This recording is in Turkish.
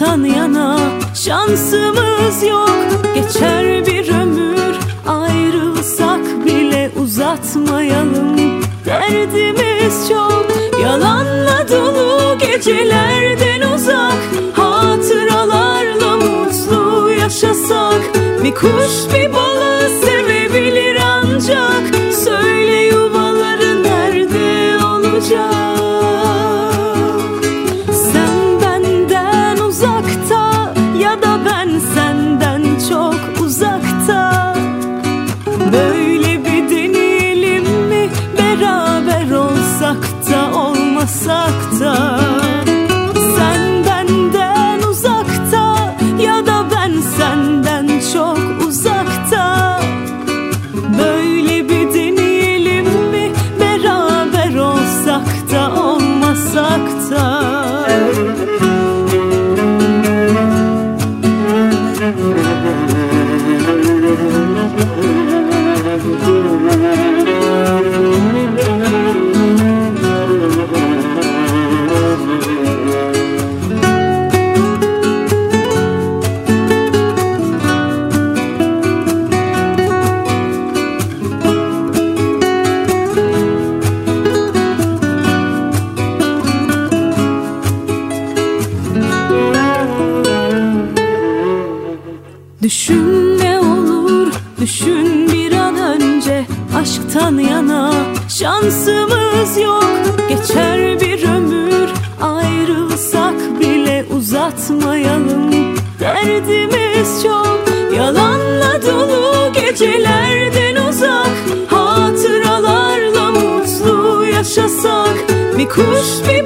aşktan yana şansımız yok. Geçer bir ömür, ayrılsak bile uzatmayalım. Derdimiz çok, yalanla dolu gecelerden uzak. Hatıralarla mutlu yaşasak, bir kuş bir balı sevebilir ancak. Söyle yuvaları nerede olacak? Sen benden uzakta ya da ben senden çok uzakta. Böyle bir deneyelim mi? Beraber olsak da olmasak da. Sen benden uzakta ya da ben senden çok uzakta. Böyle bir deneyelim mi? Beraber olsak da olmasak da. Düşün ne olur, düşün bir an önce. Aşktan yana şansımız yok. Geçer bir ömür, ayrılsak bile uzatmayalım. Derdimiz çok, yalanla dolu gecelerden uzak. Hatıralarla mutlu yaşasak, bir kuş bir